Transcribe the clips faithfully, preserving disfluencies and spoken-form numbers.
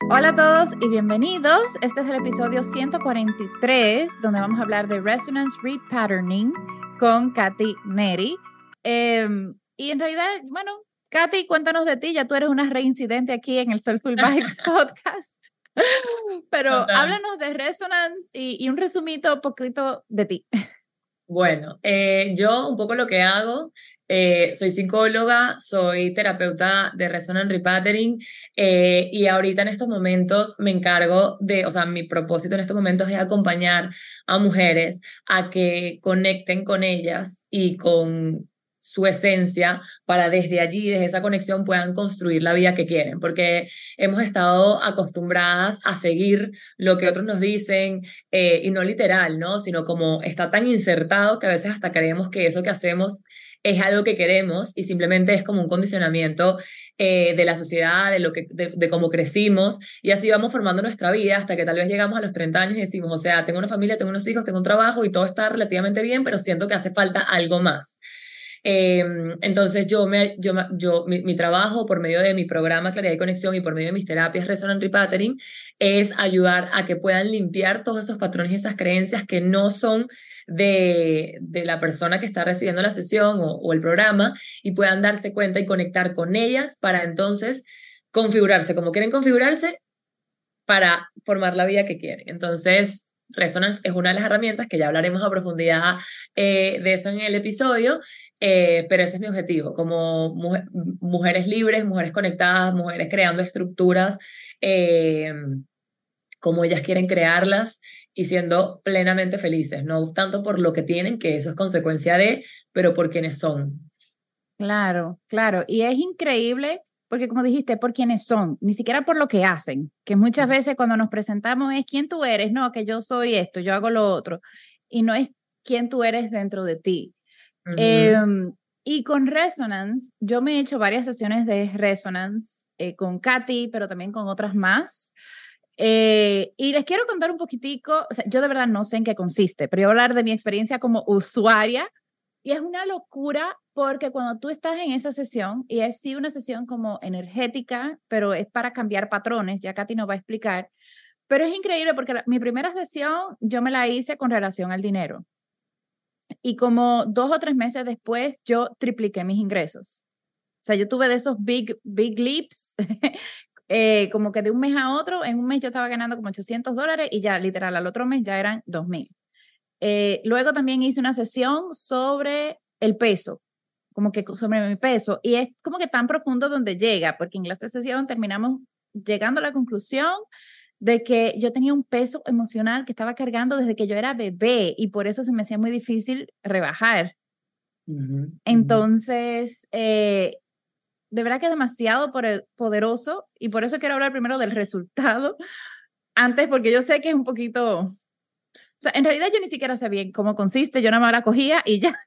Hola a todos y bienvenidos. Este es el episodio ciento cuarenta y tres, donde vamos a hablar de Resonance Repatterning con Katy Neri. Eh, y en realidad, bueno, Katy, cuéntanos de ti. Ya tú eres una reincidente aquí en el Soulful Vibes podcast. Pero Total. háblanos de Resonance y, y un resumito poquito de ti. Bueno, eh, yo un poco lo que hago, eh, soy psicóloga, soy terapeuta de Resonance Repatterning eh, y ahorita en estos momentos me encargo de, o sea, mi propósito en estos momentos es acompañar a mujeres a que conecten con ellas y con su esencia para desde allí, desde esa conexión puedan construir la vida que quieren, porque hemos estado acostumbradas a seguir lo que otros nos dicen, eh, y no literal, ¿no? Sino como está tan insertado que a veces hasta creemos que eso que hacemos es algo que queremos y simplemente es como un condicionamiento eh, de la sociedad, de, lo que, de, de cómo crecimos y así vamos formando nuestra vida hasta que tal vez llegamos a los treinta años y decimos, o sea, tengo una familia, tengo unos hijos, tengo un trabajo y todo está relativamente bien, pero siento que hace falta algo más. Eh, entonces yo, me, yo, yo mi, mi trabajo por medio de mi programa Claridad y Conexión y por medio de mis terapias Resonance Repatterning es ayudar a que puedan limpiar todos esos patrones y esas creencias que no son de, de la persona que está recibiendo la sesión o, o el programa y puedan darse cuenta y conectar con ellas para entonces configurarse como quieren configurarse para formar la vida que quieren. Entonces, Resonance es una de las herramientas que ya hablaremos a profundidad eh, de eso en el episodio, eh, pero ese es mi objetivo, como mujer, mujeres libres, mujeres conectadas, mujeres creando estructuras eh, como ellas quieren crearlas y siendo plenamente felices, no tanto por lo que tienen, que eso es consecuencia de, pero por quienes son. Claro, claro. Y es increíble porque, como dijiste, por quiénes son, ni siquiera por lo que hacen, que muchas veces cuando nos presentamos es quién tú eres, no, que yo soy esto, yo hago lo otro, y no es quién tú eres dentro de ti. Eh, Uh-huh. y con Resonance, yo me he hecho varias sesiones de Resonance eh, con Katy, pero también con otras más. Eh, y les quiero contar un poquitico, o sea, yo de verdad no sé en qué consiste, pero yo voy a hablar de mi experiencia como usuaria. Y es una locura porque cuando tú estás en esa sesión, y es sí una sesión como energética, pero es para cambiar patrones, ya Katy nos va a explicar, pero es increíble porque la, mi primera sesión yo me la hice con relación al dinero. Y como dos o tres meses después, yo tripliqué mis ingresos. O sea, yo tuve de esos big, big leaps, eh, como que de un mes a otro, en un mes yo estaba ganando como ochocientos dólares y ya literal al otro mes ya eran dos mil. Eh, luego también hice una sesión sobre el peso, como que sobre mi peso, y es como que tan profundo donde llega, porque en la sesión terminamos llegando a la conclusión de que yo tenía un peso emocional que estaba cargando desde que yo era bebé y por eso se me hacía muy difícil rebajar. Uh-huh. Uh-huh. Entonces, eh, de verdad que es demasiado poderoso y por eso quiero hablar primero del resultado antes, porque yo sé que es un poquito, o sea, en realidad yo ni siquiera sabía cómo consiste, yo nada más la cogía y ya.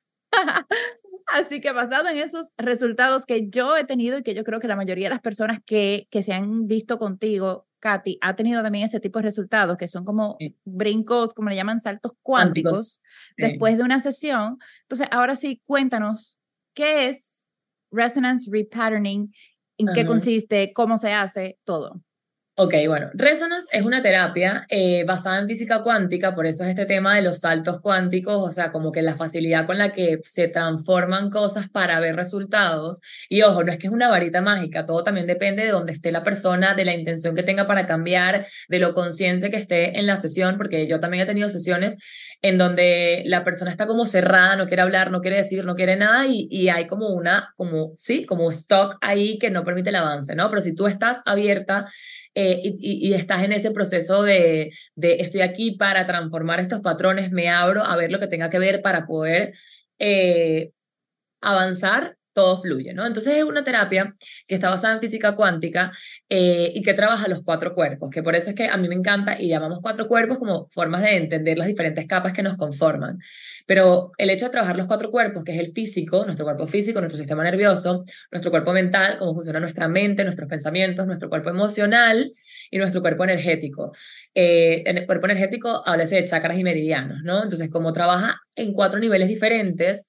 Así que basado en esos resultados que yo he tenido y que yo creo que la mayoría de las personas que, que se han visto contigo, Katy, ha tenido también ese tipo de resultados, que son como Sí. brincos, como le llaman saltos Cuánticos. cuánticos, Sí. después de una sesión. Entonces, ahora sí, cuéntanos, ¿qué es Resonance Repatterning? ¿En qué Ajá. consiste? ¿Cómo se hace? Todo. Ok, bueno, Resonance es una terapia eh, basada en física cuántica, por eso es este tema de los saltos cuánticos, o sea, como que la facilidad con la que se transforman cosas para ver resultados. Y ojo, no es que es una varita mágica, todo también depende de dónde esté la persona, de la intención que tenga para cambiar, de lo consciente que esté en la sesión, porque yo también he tenido sesiones en donde la persona está como cerrada, no quiere hablar, no quiere decir, no quiere nada y, y hay como una, como, sí, como stock ahí que no permite el avance, ¿no? Pero si tú estás abierta eh, y, y, estás en ese proceso de, de estoy aquí para transformar estos patrones, me abro a ver lo que tenga que ver para poder eh, avanzar, todo fluye, ¿no? Entonces es una terapia que está basada en física cuántica eh, y que trabaja los cuatro cuerpos, que por eso es que a mí me encanta y llamamos cuatro cuerpos como formas de entender las diferentes capas que nos conforman. Pero el hecho de trabajar los cuatro cuerpos, que es el físico, nuestro cuerpo físico, nuestro sistema nervioso, nuestro cuerpo mental, cómo funciona nuestra mente, nuestros pensamientos, nuestro cuerpo emocional y nuestro cuerpo energético. Eh, en el cuerpo energético háblese de chakras y meridianos, ¿no? Entonces, como trabaja en cuatro niveles diferentes,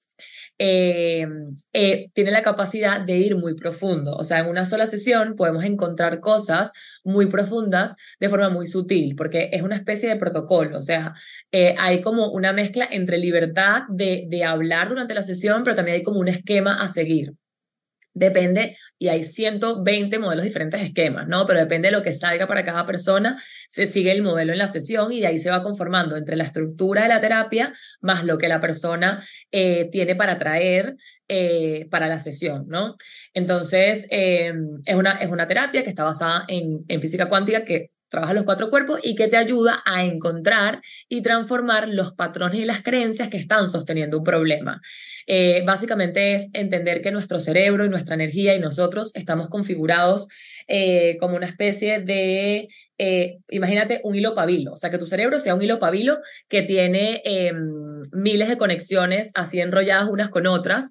eh, eh, tiene la capacidad de ir muy profundo. O sea, en una sola sesión podemos encontrar cosas muy profundas de forma muy sutil, porque es una especie de protocolo. O sea, eh, hay como una mezcla entre libertad de, de hablar durante la sesión, pero también hay como un esquema a seguir. Depende, y hay ciento veinte modelos diferentes de esquemas, ¿no? Pero depende de lo que salga para cada persona, se sigue el modelo en la sesión y de ahí se va conformando entre la estructura de la terapia más lo que la persona eh, tiene para traer eh, para la sesión, ¿no? Entonces, eh, es, una, es una terapia que está basada en, en física cuántica que trabaja los cuatro cuerpos y que te ayuda a encontrar y transformar los patrones y las creencias que están sosteniendo un problema. Eh, básicamente es entender que nuestro cerebro y nuestra energía y nosotros estamos configurados eh, como una especie de, eh, imagínate un hilo pabilo, o sea, que tu cerebro sea un hilo pabilo que tiene eh, miles de conexiones así enrolladas unas con otras,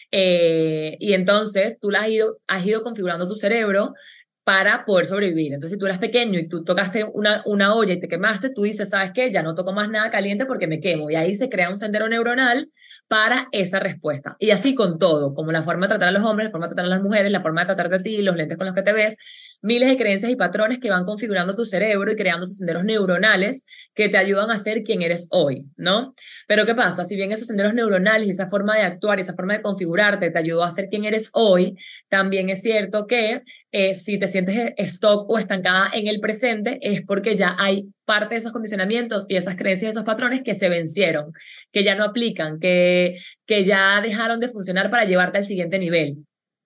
eh, y entonces tú las has ido, has ido configurando tu cerebro para poder sobrevivir. Entonces, si tú eras pequeño y tú tocaste una, una olla y te quemaste, tú dices, ¿sabes qué? Ya no toco más nada caliente porque me quemo. Y ahí se crea un sendero neuronal para esa respuesta. Y así con todo, como la forma de tratar a los hombres, la forma de tratar a las mujeres, la forma de tratarte a ti, los lentes con los que te ves, miles de creencias y patrones que van configurando tu cerebro y creando esos senderos neuronales que te ayudan a ser quien eres hoy, ¿no? Pero ¿qué pasa? Si bien esos senderos neuronales y esa forma de actuar y esa forma de configurarte te ayudó a ser quien eres hoy, también es cierto que eh, si te sientes stock o estancada en el presente es porque ya hay parte de esos condicionamientos y esas creencias y esos patrones que se vencieron, que ya no aplican, que, que ya dejaron de funcionar para llevarte al siguiente nivel.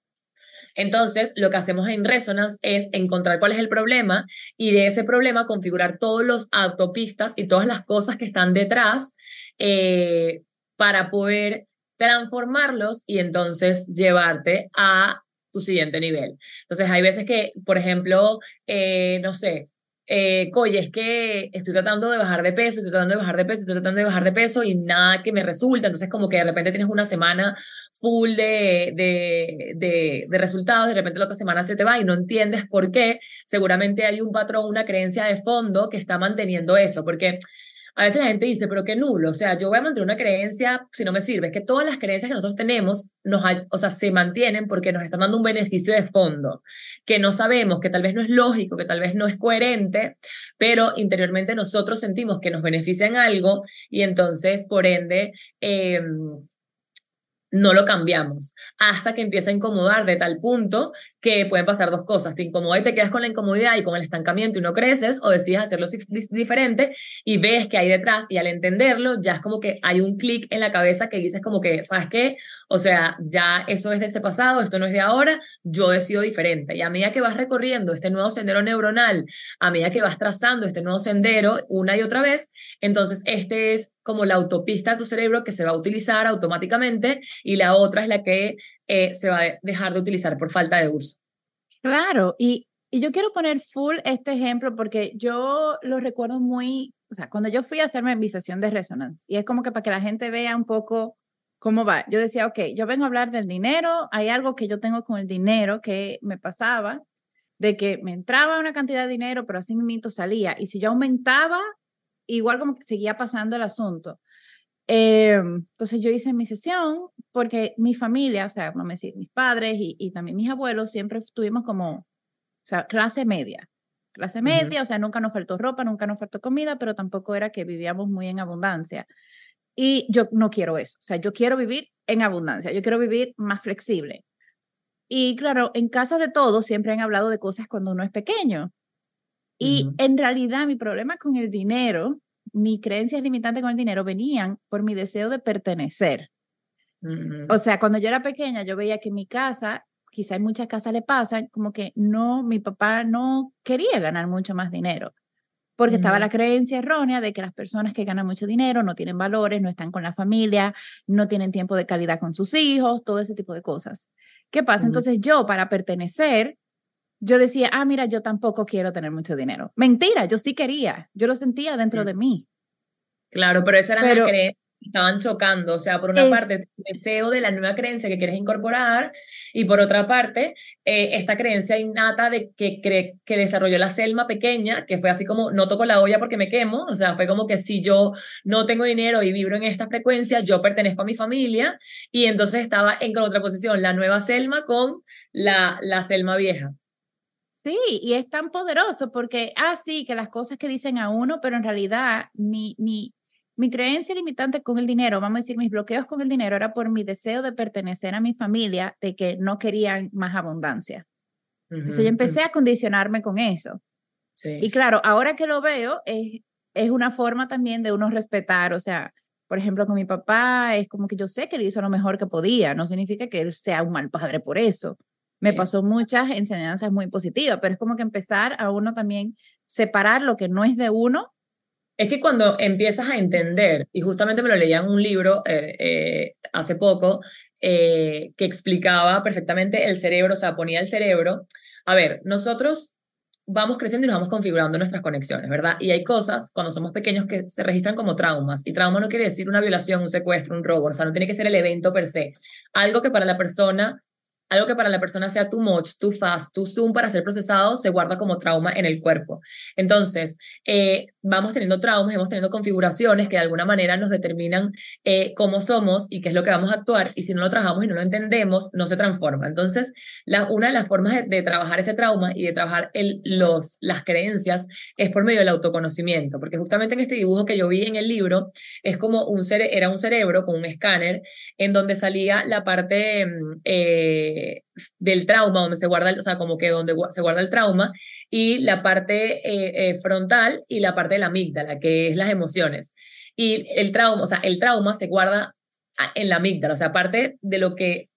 Entonces, lo que hacemos en Resonance es encontrar cuál es el problema y de ese problema configurar todos los autopistas y todas las cosas que están detrás eh, para poder transformarlos y entonces llevarte a tu siguiente nivel. Entonces, hay veces que, por ejemplo, eh, no sé, eh, oye, es que estoy tratando de bajar de peso, estoy tratando de bajar de peso, estoy tratando de bajar de peso y nada que me resulta. Entonces, como que de repente tienes una semana full de, de, de, de resultados, de repente la otra semana se te va y no entiendes por qué. Seguramente hay un patrón, una creencia de fondo que está manteniendo eso, porque a veces la gente dice, pero qué nulo, o sea, yo voy a mantener una creencia si no me sirve. Es que todas las creencias que nosotros tenemos, nos, o sea, se mantienen porque nos están dando un beneficio de fondo, que no sabemos, que tal vez no es lógico, que tal vez no es coherente, pero interiormente nosotros sentimos que nos beneficia en algo y entonces, por ende, eh, no lo cambiamos hasta que empieza a incomodar de tal punto que pueden pasar dos cosas. Te incomoda y te quedas con la incomodidad y con el estancamiento y no creces, o decides hacerlo diferente y ves que hay detrás y al entenderlo ya es como que hay un clic en la cabeza que dices como que, ¿sabes qué? O sea, ya eso es de ese pasado, esto no es de ahora, yo decido diferente. Y a medida que vas recorriendo este nuevo sendero neuronal, a medida que vas trazando este nuevo sendero una y otra vez, entonces este es como la autopista de tu cerebro que se va a utilizar automáticamente y la otra es la que eh, se va a dejar de utilizar por falta de uso. Claro, y, y yo quiero poner full este ejemplo porque yo lo recuerdo muy, o sea, cuando yo fui a hacerme mi sesión de Resonance, y es como que para que la gente vea un poco cómo va, yo decía, ok, yo vengo a hablar del dinero, hay algo que yo tengo con el dinero que me pasaba, de que me entraba una cantidad de dinero, pero así mismo salía, y si yo aumentaba, igual como que seguía pasando el asunto. Eh, entonces yo hice mi sesión porque mi familia, o sea, vamos a decir, mis padres y, y también mis abuelos siempre estuvimos como, o sea, clase media, clase media, uh-huh. O sea, nunca nos faltó ropa, nunca nos faltó comida, pero tampoco era que vivíamos muy en abundancia. Y yo no quiero eso, o sea, yo quiero vivir en abundancia, yo quiero vivir más flexible. Y claro, en casa de todos siempre han hablado de cosas cuando uno es pequeño. Y uh-huh. En realidad mi problema con el dinero, mis creencias limitantes con el dinero venían por mi deseo de pertenecer. Uh-huh. O sea, cuando yo era pequeña, yo veía que en mi casa, quizá en muchas casas le pasan, como que no, mi papá no quería ganar mucho más dinero, porque uh-huh. Estaba la creencia errónea de que las personas que ganan mucho dinero no tienen valores, no están con la familia, no tienen tiempo de calidad con sus hijos, todo ese tipo de cosas. ¿Qué pasa? Uh-huh. Entonces yo, para pertenecer, yo decía, ah, mira, yo tampoco quiero tener mucho dinero. Mentira, yo sí quería, yo lo sentía dentro uh-huh. de mí. Claro, pero esas eran pero, las creencias estaban chocando, o sea, por una parte, Es, el deseo de la nueva creencia que quieres incorporar, y por otra parte, eh, esta creencia innata de que, cre que desarrolló la Selma pequeña, que fue así como, no toco la olla porque me quemo, o sea, fue como que si yo no tengo dinero y vibro en esta frecuencia, yo pertenezco a mi familia, y entonces estaba en contraposición la nueva Selma con la, la Selma vieja. sí, y es tan poderoso porque, ah, sí, que las cosas que dicen a uno, pero en realidad mi, mi, mi creencia limitante con el dinero, vamos a decir, mis bloqueos con el dinero era por mi deseo de pertenecer a mi familia, de que no querían más abundancia. Entonces yo Ujú, ujú. empecé a condicionarme con eso. Sí. Y claro, ahora que lo veo, es, es una forma también de uno respetar, o sea, por ejemplo, con mi papá es como que yo sé que él hizo lo mejor que podía, no significa que él sea un mal padre por eso. Me Sí. pasó muchas enseñanzas muy positivas, pero es como que empezar a uno también separar lo que no es de uno. Es que cuando empiezas a entender, y justamente me lo leía en un libro eh, eh, hace poco, eh, que explicaba perfectamente el cerebro, o sea, ponía el cerebro. A ver, nosotros vamos creciendo y nos vamos configurando nuestras conexiones, ¿verdad? Y hay cosas cuando somos pequeños que se registran como traumas, y trauma no quiere decir una violación, un secuestro, un robo, o sea, no tiene que ser el evento per se. Algo que para la persona Algo que para la persona sea too much, too fast, too soon para ser procesado, se guarda como trauma en el cuerpo. Entonces, eh, vamos teniendo traumas, vamos teniendo configuraciones que de alguna manera nos determinan eh, cómo somos y qué es lo que vamos a actuar, y si no lo trabajamos y no lo entendemos, no se transforma. Entonces, la, una de las formas de, de trabajar ese trauma y de trabajar el, los, las creencias es por medio del autoconocimiento, porque justamente en este dibujo que yo vi en el libro, es como un cere era un cerebro con un escáner en donde salía la parte eh, del trauma, donde se guarda, o sea, como que donde se guarda el trauma, y la parte eh, eh, frontal y la parte de la amígdala, que es las emociones. Y el trauma, o sea, el trauma se guarda en la amígdala, o sea, aparte de lo que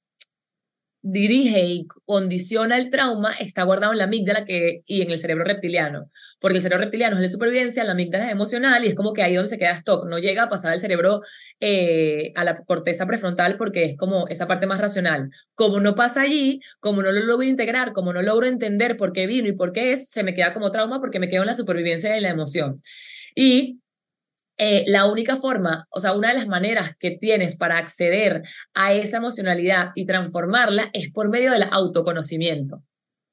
dirige y condiciona el trauma, está guardado en la amígdala que, y en el cerebro reptiliano, porque el cerebro reptiliano es de supervivencia, la amígdala es emocional, y es como que ahí donde se queda stock, no llega a pasar el cerebro eh, a la corteza prefrontal, porque es como esa parte más racional. Como no pasa allí, como no lo logro integrar, como no logro entender por qué vino y por qué es, se me queda como trauma porque me quedo en la supervivencia de la emoción. Y eh, la única forma, o sea, una de las maneras que tienes para acceder a esa emocionalidad y transformarla es por medio del autoconocimiento.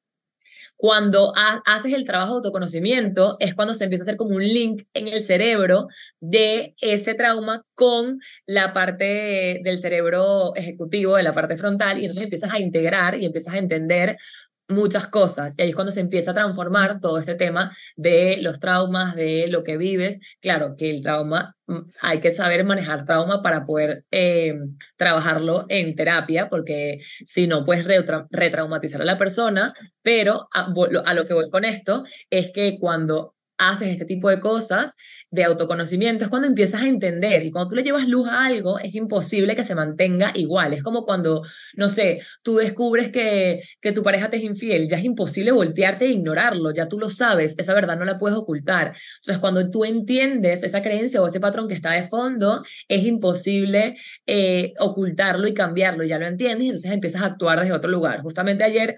Cuando ha haces el trabajo de autoconocimiento es cuando se empieza a hacer como un link en el cerebro de ese trauma con la parte del cerebro ejecutivo, de la parte frontal, y entonces empiezas a integrar y empiezas a entender muchas cosas. Y ahí es cuando se empieza a transformar todo este tema de los traumas, de lo que vives. Claro que el trauma, hay que saber manejar trauma para poder eh, trabajarlo en terapia, porque si no, puedes retra retraumatizar a la persona, pero a, a lo que voy con esto es que cuando haces este tipo de cosas de autoconocimiento es cuando empiezas a entender, y cuando tú le llevas luz a algo es imposible que se mantenga igual. Es como cuando, no sé, tú descubres que, que tu pareja te es infiel, ya es imposible voltearte e ignorarlo, ya tú lo sabes, esa verdad no la puedes ocultar. Entonces, cuando tú entiendes esa creencia o ese patrón que está de fondo, es imposible eh, ocultarlo y cambiarlo, ya lo entiendes, y entonces empiezas a actuar desde otro lugar. Justamente ayer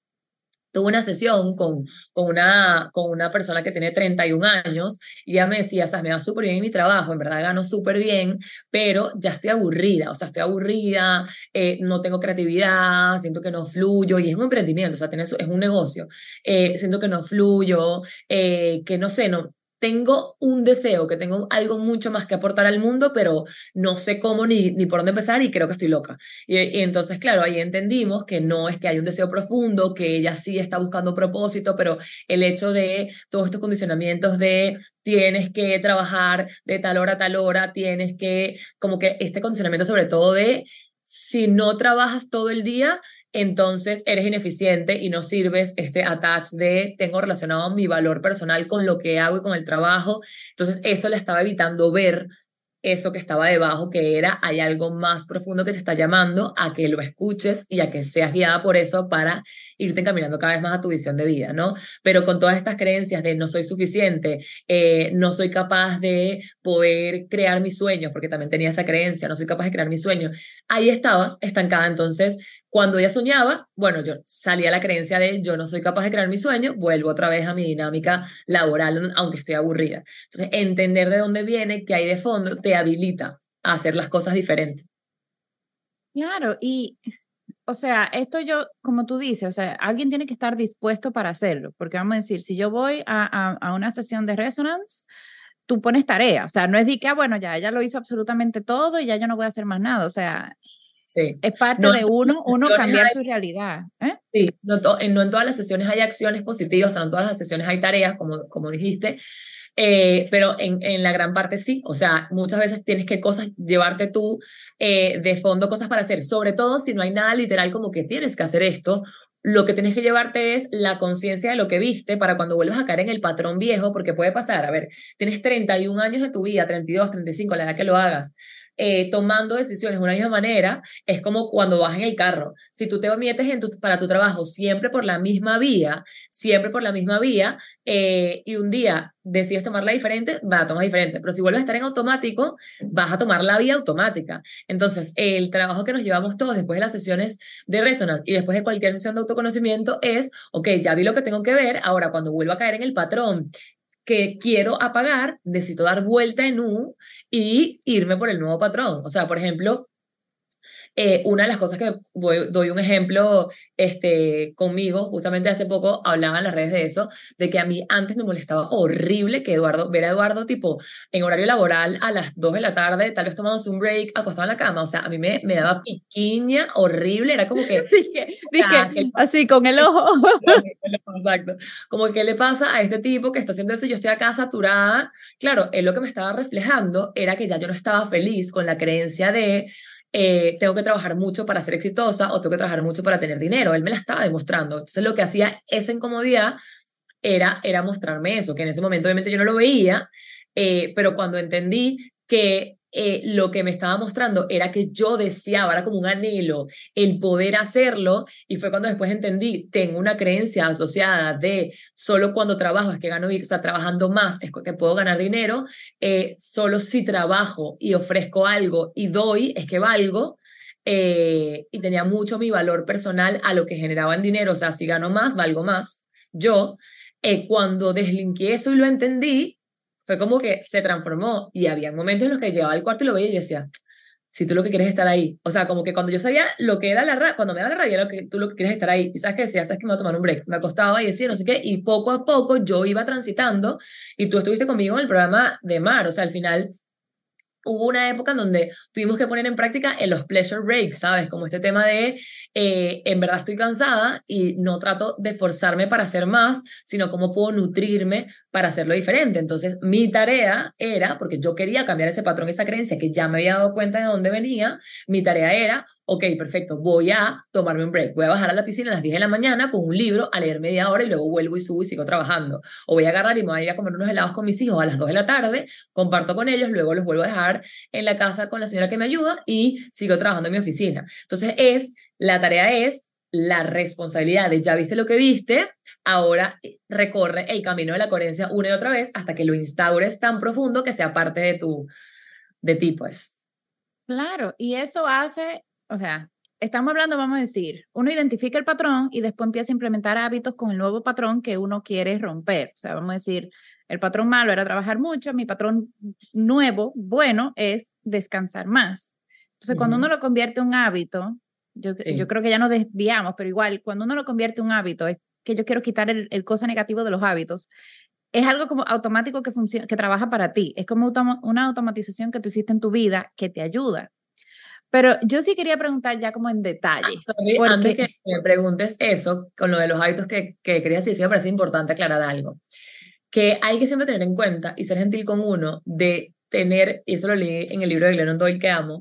tuve una sesión con, con, una, con una persona que tiene treinta y un años, y ella me decía, o sea, me va súper bien en mi trabajo, en verdad gano súper bien, pero ya estoy aburrida, o sea, estoy aburrida, eh, no tengo creatividad, siento que no fluyo, y es un emprendimiento, o sea, tiene, es un negocio, eh, siento que no fluyo, eh, que no sé, no, tengo un deseo, que tengo algo mucho más que aportar al mundo, pero no sé cómo ni, ni por dónde empezar, y creo que estoy loca. Y, y entonces, claro, ahí entendimos que no es que hay un deseo profundo, que ella sí está buscando propósito, pero el hecho de todos estos condicionamientos de tienes que trabajar de tal hora a tal hora, tienes que, como que este condicionamiento sobre todo de si no trabajas todo el día, entonces eres ineficiente y no sirves, este attach de tengo relacionado mi valor personal con lo que hago y con el trabajo. Entonces eso le estaba evitando ver eso que estaba debajo, que era, hay algo más profundo que te está llamando a que lo escuches y a que seas guiada por eso para irte encaminando cada vez más a tu visión de vida, ¿no? Pero con todas estas creencias de no soy suficiente, eh, no soy capaz de poder crear mis sueños, porque también tenía esa creencia, no soy capaz de crear mis sueños, ahí estaba estancada. Entonces, cuando ella soñaba, bueno, yo salía la creencia de yo no soy capaz de crear mi sueño, vuelvo otra vez a mi dinámica laboral, aunque estoy aburrida. Entonces, entender de dónde viene, qué hay de fondo, te habilita a hacer las cosas diferentes. Claro, y o sea, esto yo, como tú dices, o sea, alguien tiene que estar dispuesto para hacerlo, porque vamos a decir, si yo voy a, a, a una sesión de Resonance, tú pones tarea, o sea, no es de que, ah, bueno, ya ella lo hizo absolutamente todo y ya yo no voy a hacer más nada, o sea, Sí. es parte No de en todas uno, las uno sesiones cambiar hay, su realidad, ¿eh? sí, no, to- en, no en todas las sesiones hay acciones positivas, o sea, no en todas las sesiones hay tareas, como, como dijiste, eh, pero en, en la gran parte sí, o sea, muchas veces tienes que cosas, llevarte tú eh, de fondo cosas para hacer, sobre todo si no hay nada literal como que tienes que hacer esto, lo que tienes que llevarte es la conciencia de lo que viste para cuando vuelvas a caer en el patrón viejo, porque puede pasar, a ver, tienes treinta y un años de tu vida, treinta y dos, treinta y cinco, la edad que lo hagas, eh, tomando decisiones de una misma manera, es como cuando vas en el carro. Si tú te metes en tu, para tu trabajo siempre por la misma vía, siempre por la misma vía, eh, y un día decides tomarla diferente, va a tomar diferente. Pero si vuelves a estar en automático, vas a tomar la vía automática. Entonces, el trabajo que nos llevamos todos después de las sesiones de Resonance y después de cualquier sesión de autoconocimiento es, ok, ya vi lo que tengo que ver, ahora cuando vuelva a caer en el patrón que quiero apagar, necesito dar vuelta en U y irme por el nuevo patrón. O sea, por ejemplo, eh, una de las cosas que voy, doy un ejemplo este, conmigo, justamente hace poco hablaba en las redes de eso, de que a mí antes me molestaba horrible que Eduardo, ver a Eduardo tipo en horario laboral a las dos de la tarde, tal vez tomándose un break, acostado en la cama, o sea, a mí me, me daba piquiña horrible, era como que, Dije, o sea, ¿qué dije, así con el ojo. Exacto. Como que le pasa a este tipo que está haciendo eso, yo estoy acá saturada. Claro, él lo que me estaba reflejando era que ya yo no estaba feliz con la creencia de eh, tengo que trabajar mucho para ser exitosa o tengo que trabajar mucho para tener dinero. Él me la estaba demostrando. Entonces lo que hacía esa incomodidad era, era mostrarme eso, que en ese momento obviamente yo no lo veía, eh, pero cuando entendí que eh, lo que me estaba mostrando era que yo deseaba, era como un anhelo, el poder hacerlo, y fue cuando después entendí, tengo una creencia asociada de solo cuando trabajo es que gano, o sea, trabajando más es que puedo ganar dinero, eh, solo si trabajo y ofrezco algo y doy es que valgo, eh, y tenía mucho mi valor personal a lo que generaba en dinero, o sea, si gano más, valgo más. Yo, eh, cuando deslinqué eso y lo entendí, fue como que se transformó y había momentos en los que llegaba al cuarto y lo veía y yo decía, si tú lo que quieres es estar ahí. O sea, como que cuando yo sabía lo que era la rabia, cuando me da la rabia, lo que tú lo que quieres es estar ahí. Y sabes qué decía, sabes que me voy a tomar un break. Me acostaba y decía no sé qué, y poco a poco yo iba transitando y tú estuviste conmigo en el programa de Mar. O sea, al final hubo una época en donde tuvimos que poner en práctica en los pleasure breaks, ¿sabes? Como este tema de, eh, en verdad estoy cansada y no trato de forzarme para hacer más, sino cómo puedo nutrirme para hacerlo diferente. Entonces, mi tarea era, porque yo quería cambiar ese patrón, esa creencia que ya me había dado cuenta de dónde venía, mi tarea era, ok, perfecto, voy a tomarme un break, voy a bajar a la piscina a las diez de la mañana con un libro a leer media hora y luego vuelvo y subo y sigo trabajando. O voy a agarrar y me voy a ir a comer unos helados con mis hijos a las dos de la tarde, comparto con ellos, luego los vuelvo a dejar en la casa con la señora que me ayuda y sigo trabajando en mi oficina. Entonces es, la tarea es la responsabilidad de ya viste lo que viste, ahora recorre el camino de la coherencia una y otra vez hasta que lo instaures tan profundo que sea parte de tu, de ti, pues. Claro, y eso hace, o sea, estamos hablando, vamos a decir, uno identifica el patrón y después empieza a implementar hábitos con el nuevo patrón que uno quiere romper. O sea, vamos a decir, el patrón malo era trabajar mucho, mi patrón nuevo, bueno, es descansar más. Entonces, cuando uno Ujú. lo convierte en un hábito, yo, yo Sí. creo que ya nos desviamos, pero igual, cuando uno lo convierte en un hábito, es que yo quiero quitar el, el cosa negativo de los hábitos. Es algo como automático que funciona, que trabaja para ti. Es como automa- una automatización que tú hiciste en tu vida que te ayuda. Pero yo sí quería preguntar ya como en Ah, detalle, sorry, antes porque, que me preguntes eso, con lo de los hábitos que, que querías decir, sí me parece importante aclarar algo. Que hay que siempre tener en cuenta y ser gentil con uno, de tener, y eso lo leí en el libro de Glennon Doyle que amo,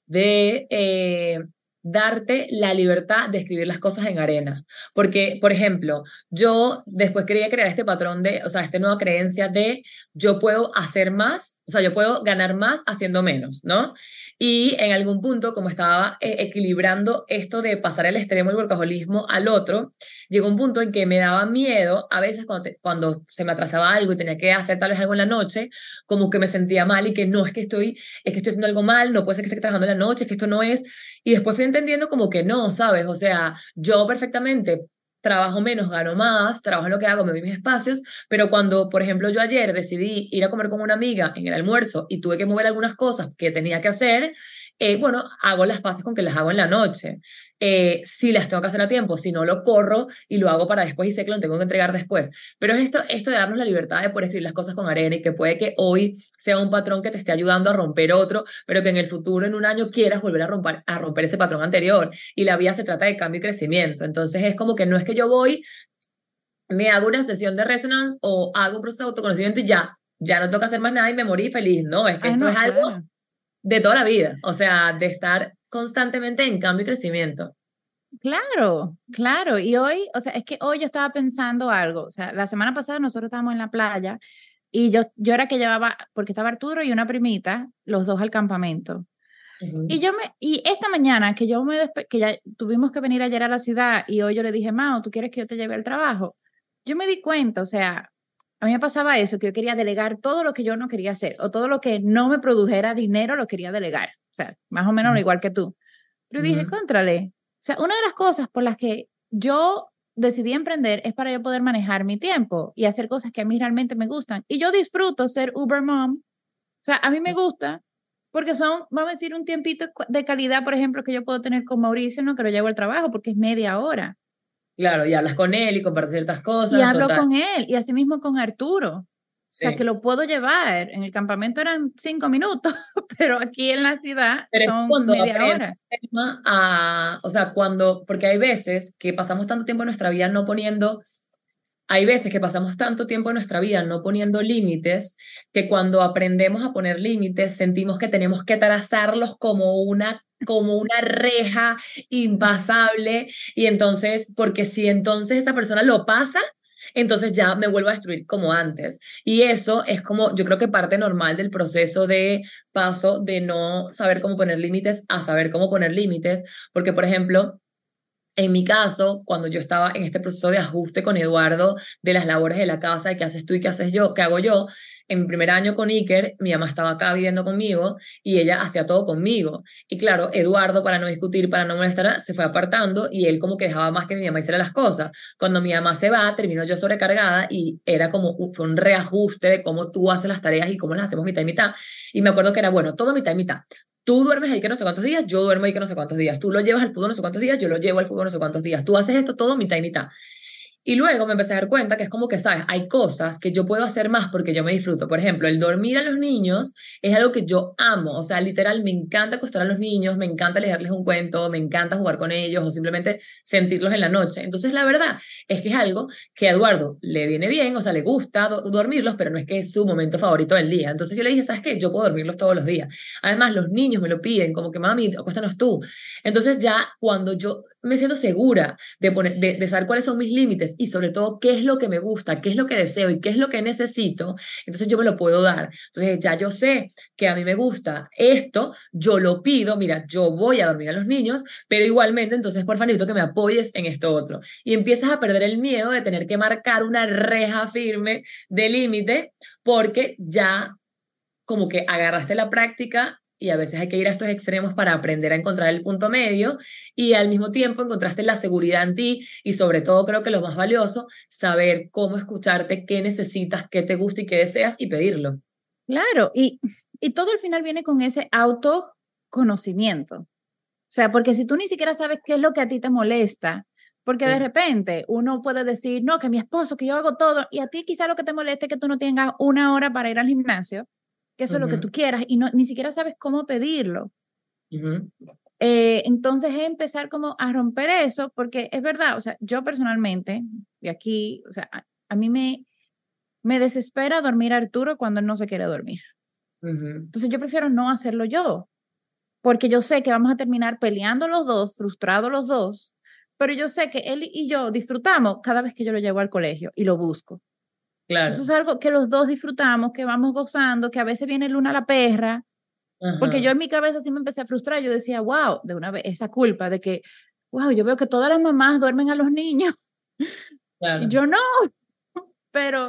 de eh, darte la libertad de escribir las cosas en arena. Porque, por ejemplo, yo después quería crear este patrón de, o sea, esta nueva creencia de yo puedo hacer más, o sea, yo puedo ganar más haciendo menos, ¿no? Y en algún punto, como estaba eh, equilibrando esto de pasar el extremo del workaholismo al otro, llegó un punto en que me daba miedo, a veces cuando, te- cuando se me atrasaba algo y tenía que hacer tal vez algo en la noche, como que me sentía mal y que no, es que estoy, es que estoy haciendo algo mal, no puede ser que esté trabajando en la noche, es que esto no es. Y después fui entendiendo como que no, ¿sabes? O sea, yo perfectamente trabajo menos, gano más, trabajo en lo que hago, me doy mis espacios, pero cuando, por ejemplo, yo ayer decidí ir a comer con una amiga en el almuerzo y tuve que mover algunas cosas que tenía que hacer, eh, bueno, hago las paces con que las hago en la noche. Eh, si las tengo que hacer a tiempo, si no lo corro y lo hago para después y sé que lo tengo que entregar después. Pero es esto, esto de darnos la libertad de poder escribir las cosas con arena y que puede que hoy sea un patrón que te esté ayudando a romper otro, pero que en el futuro, en un año, quieras volver a romper, a romper ese patrón anterior. Y la vida se trata de cambio y crecimiento. Entonces es como que no es que yo voy, me hago una sesión de resonance o hago un proceso de autoconocimiento y ya, ya no toca hacer más nada y me morí feliz. No, es que Ah, esto es no, algo claro. de toda la vida, o sea, de estar constantemente en cambio y crecimiento. Claro, claro. Y hoy, o sea, es que hoy yo estaba pensando algo. O sea, la semana pasada nosotros estábamos en la playa y yo, yo era que llevaba, porque estaba Arturo y una primita, los dos al campamento. Y Ujú. yo me, y esta mañana que yo me despe- que ya tuvimos que venir ayer a la ciudad y hoy yo le dije, Mao, ¿tú quieres que yo te lleve al trabajo? Yo me di cuenta, o sea, a mí me pasaba eso, que yo quería delegar todo lo que yo no quería hacer o todo lo que no me produjera dinero lo quería delegar. O sea, más o menos lo igual que tú. Pero dije, Ujú. contrale. O sea, una de las cosas por las que yo decidí emprender es para yo poder manejar mi tiempo y hacer cosas que a mí realmente me gustan. Y yo disfruto ser Uber mom. O sea, a mí me gusta porque son, vamos a decir, un tiempito de calidad, por ejemplo, que yo puedo tener con Mauricio, ¿no? Que lo llevo al trabajo porque es media hora. Claro, y hablas con él y compartes ciertas Y cosas, hablo total. con él y así mismo con Arturo. O sea, que Sí. lo puedo llevar. En el campamento eran cinco minutos, pero aquí en la ciudad Pero es son cuando media aprendes hora. a, o sea, cuando, porque hay veces que pasamos tanto tiempo en nuestra vida no poniendo, hay veces que pasamos tanto tiempo en nuestra vida no poniendo límites, que cuando aprendemos a poner límites sentimos que tenemos que trazarlos como una como una reja impasable y entonces, porque si entonces esa persona lo pasa, entonces ya me vuelvo a destruir como antes. Y eso es como, yo creo que parte normal del proceso de paso de no saber cómo poner límites a saber cómo poner límites, porque por ejemplo, en mi caso, cuando yo estaba en este proceso de ajuste con Eduardo de las labores de la casa, de qué haces tú y qué haces yo, qué hago yo, en mi primer año con Iker, mi mamá estaba acá viviendo conmigo y ella hacía todo conmigo. Y claro, Eduardo, para no discutir, para no molestar, se fue apartando y él como que dejaba más que mi mamá hiciera las cosas. Cuando mi mamá se va, termino yo sobrecargada y era como un, fue un reajuste de cómo tú haces las tareas y cómo las hacemos mitad y mitad. Y me acuerdo que era, bueno, todo mitad y mitad. Tú duermes ahí que no sé cuántos días, yo duermo ahí que no sé cuántos días. Tú lo llevas al fútbol no sé cuántos días, yo lo llevo al fútbol no sé cuántos días. Tú haces esto todo mitad y mitad. Y luego me empecé a dar cuenta que es como que, ¿sabes? Hay cosas que yo puedo hacer más porque yo me disfruto. Por ejemplo, el dormir a los niños es algo que yo amo. O sea, literal, me encanta acostar a los niños, me encanta leerles un cuento, me encanta jugar con ellos o simplemente sentirlos en la noche. Entonces, la verdad es que es algo que a Eduardo le viene bien, o sea, le gusta do- dormirlos, pero no es que es su momento favorito del día. Entonces yo le dije, ¿sabes qué? Yo puedo dormirlos todos los días. Además, los niños me lo piden, como que, mami, acuéstanos tú. Entonces ya cuando yo me siento segura de, poner, de, de saber cuáles son mis límites y sobre todo qué es lo que me gusta, qué es lo que deseo y qué es lo que necesito, entonces yo me lo puedo dar. Entonces ya yo sé que a mí me gusta esto, yo lo pido, mira, yo voy a dormir a los niños, pero igualmente entonces por necesito que me apoyes en esto otro. Y empiezas a perder el miedo de tener que marcar una reja firme de límite porque ya como que agarraste la práctica y a veces hay que ir a estos extremos para aprender a encontrar el punto medio y al mismo tiempo encontraste la seguridad en ti y sobre todo creo que lo más valioso, saber cómo escucharte, qué necesitas, qué te gusta y qué deseas y pedirlo. Claro, y, y todo al final viene con ese autoconocimiento. O sea, porque si tú ni siquiera sabes qué es lo que a ti te molesta, porque de Sí. repente uno puede decir, no, que mi esposo, que yo hago todo, y a ti quizá lo que te moleste es que tú no tengas una hora para ir al gimnasio, que eso es lo que Ujú, tú quieras, y no, ni siquiera sabes cómo pedirlo. ujú, Eh, entonces es empezar como a romper eso, porque es verdad, o sea, yo personalmente, y aquí, o sea, a, a mí me, me desespera dormir a Arturo cuando él no se quiere dormir. ujú. Entonces yo prefiero no hacerlo yo, porque yo sé que vamos a terminar peleando los dos, frustrados los dos, pero yo sé que él y yo disfrutamos cada vez que yo lo llevo al colegio y lo busco. Entonces Claro. es algo que los dos disfrutamos, que vamos gozando, que a veces viene Luna la perra, porque Ajá, yo en mi cabeza sí me empecé a frustrar, yo decía, wow, de una vez, esa culpa de que, wow, yo veo que todas las mamás duermen a los niños y claro. yo no, pero,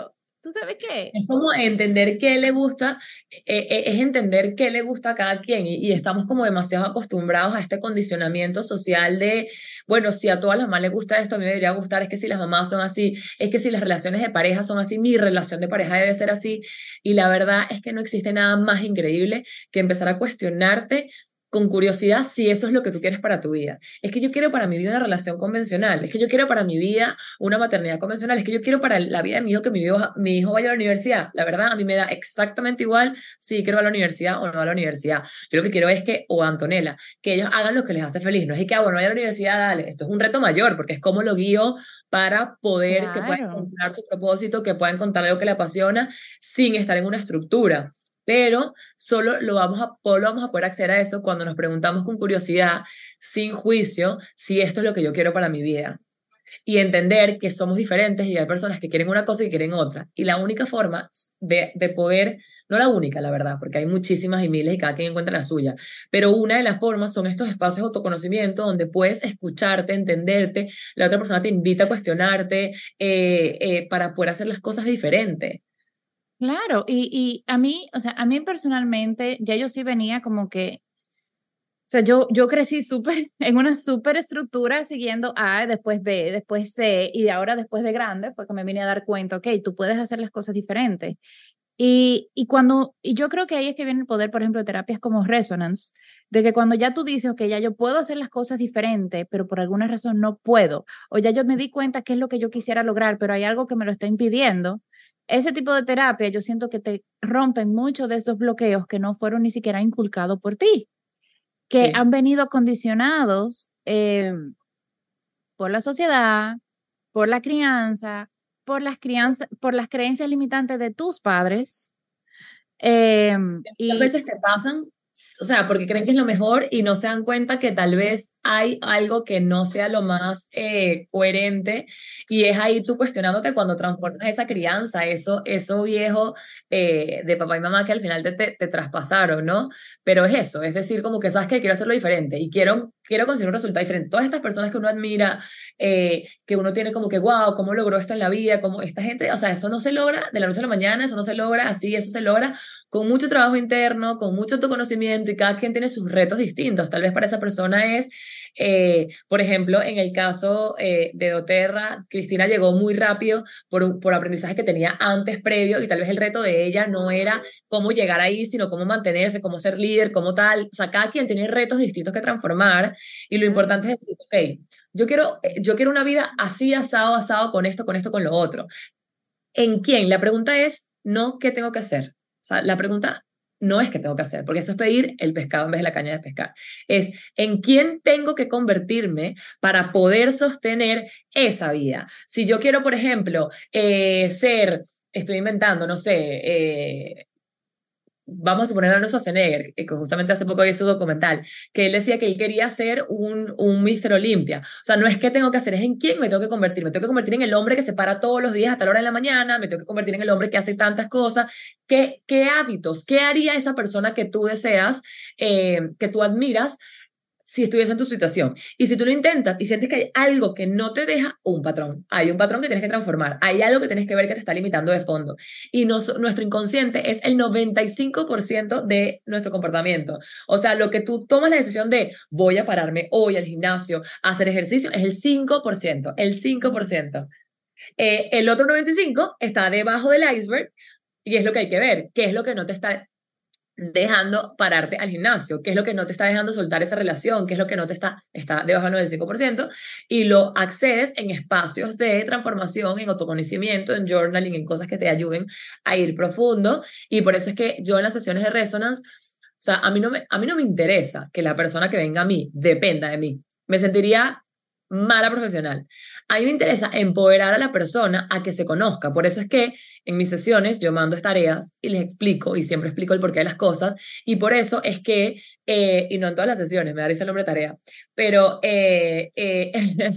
¿Tú sabes qué? Es como entender qué le gusta, eh, eh, es entender qué le gusta a cada quien y, y estamos como demasiado acostumbrados a este condicionamiento social de, bueno, si a todas las mamás les gusta esto, a mí me debería gustar, es que si las mamás son así, es que si las relaciones de pareja son así, mi relación de pareja debe ser así. Y la verdad es que no existe nada más increíble que empezar a cuestionarte con curiosidad si eso es lo que tú quieres para tu vida. Es que yo quiero para mi vida una relación convencional, es que yo quiero para mi vida una maternidad convencional, es que yo quiero para la vida de mi hijo que mi hijo, mi hijo vaya a la universidad. La verdad, a mí me da exactamente igual si quiero ir a la universidad o no a la universidad. Yo lo que quiero es que, o Antonella, que ellos hagan lo que les hace feliz. No es que, ah, bueno, vaya a la universidad, dale. Esto es un reto mayor, porque es como lo guío para poder que pueda Claro. encontrar su propósito, que pueda encontrar algo que le apasiona sin estar en una estructura. Pero solo lo vamos a, solo vamos a poder acceder a eso cuando nos preguntamos con curiosidad, sin juicio, si esto es lo que yo quiero para mi vida y entender que somos diferentes y hay personas que quieren una cosa y quieren otra. Y la única forma de, de poder, no la única, la verdad, porque hay muchísimas y miles y cada quien encuentra la suya, pero una de las formas son estos espacios de autoconocimiento donde puedes escucharte, entenderte, la otra persona te invita a cuestionarte eh, eh, para poder hacer las cosas diferentes. Claro, y, y a mí, o sea, a mí personalmente, ya yo sí venía como que, o sea, yo, yo crecí súper, en una súper estructura siguiendo A, después B, después C, y ahora después de grande fue que me vine a dar cuenta, ok, tú puedes hacer las cosas diferentes. Y, y cuando, y yo creo que ahí es que viene el poder, por ejemplo, de terapias como Resonance, de que cuando ya tú dices, ok, ya yo puedo hacer las cosas diferentes, pero por alguna razón no puedo, o ya yo me di cuenta qué es lo que yo quisiera lograr, pero hay algo que me lo está impidiendo, ese tipo de terapia yo siento que te rompen muchos de estos bloqueos que no fueron ni siquiera inculcados por ti, que Sí. han venido condicionados eh, por la sociedad, por la crianza, por las crianzas, por las creencias limitantes de tus padres. Eh, Muchas y veces te pasan, o sea, porque creen que es lo mejor y no se dan cuenta que tal vez hay algo que no sea lo más eh, coherente y es ahí tú cuestionándote cuando transformas esa crianza, eso, eso viejo eh, de papá y mamá que al final te, te, te traspasaron, ¿no? Pero es eso, es decir, como que sabes que quiero hacerlo diferente y quiero, quiero conseguir un resultado diferente. Todas estas personas que uno admira, eh, que uno tiene como que, wow, ¿cómo logró esto en la vida? Como esta gente, o sea, eso no se logra de la noche a la mañana, eso no se logra así, eso se logra con mucho trabajo interno, con mucho autoconocimiento y cada quien tiene sus retos distintos. Tal vez para esa persona es, eh, por ejemplo, en el caso eh, de doTERRA, Cristina llegó muy rápido por, por aprendizaje que tenía antes previo y tal vez el reto de ella no era cómo llegar ahí, sino cómo mantenerse, cómo ser líder, cómo tal. O sea, cada quien tiene retos distintos que transformar y lo importante es decir, ok, yo quiero, yo quiero una vida así, asado, asado, con esto, con esto, con lo otro. ¿En quién? La pregunta es, no, ¿qué tengo que hacer? O sea, la pregunta no es qué tengo que hacer, porque eso es pedir el pescado en vez de la caña de pescar. Es en quién tengo que convertirme para poder sostener esa vida. Si yo quiero, por ejemplo, eh, ser, estoy inventando, no sé, eh, vamos a suponer a Arnold Schwarzenegger, que justamente hace poco vi su documental, que él decía que él quería ser un, un míster Olympia. O sea, no es qué tengo que hacer, es en quién me tengo que convertir. Me tengo que convertir en el hombre que se para todos los días a tal hora de la mañana, me tengo que convertir en el hombre que hace tantas cosas. ¿Qué, qué hábitos, qué haría esa persona que tú deseas, eh, que tú admiras? Si estuviese en tu situación. Y si tú lo intentas y sientes que hay algo que no te deja, un patrón. Hay un patrón que tienes que transformar. Hay algo que tienes que ver que te está limitando de fondo. Y nos, nuestro inconsciente es el noventa y cinco por ciento de nuestro comportamiento. O sea, lo que tú tomas la decisión de voy a pararme hoy al gimnasio a hacer ejercicio es el cinco por ciento. El cinco por ciento. Eh, el otro noventa y cinco por ciento está debajo del iceberg y es lo que hay que ver. ¿Qué es lo que no te está dejando pararte al gimnasio? ¿Qué es lo que no te está dejando soltar esa relación? ¿Qué es lo que no te está, está debajo del noventa y cinco por ciento? Y lo accedes en espacios de transformación, en autoconocimiento, en journaling, en cosas que te ayuden a ir profundo. Y por eso es que yo en las sesiones de Resonance, o sea, a mí no me, a mí no me interesa que la persona que venga a mí dependa de mí. Me sentiría mala profesional. A mí me interesa empoderar a la persona a que se conozca. Por eso es que en mis sesiones yo mando tareas y les explico y siempre explico el porqué de las cosas. Y por eso es que, eh, y no en todas las sesiones, me da risa el nombre tarea, pero eh, eh,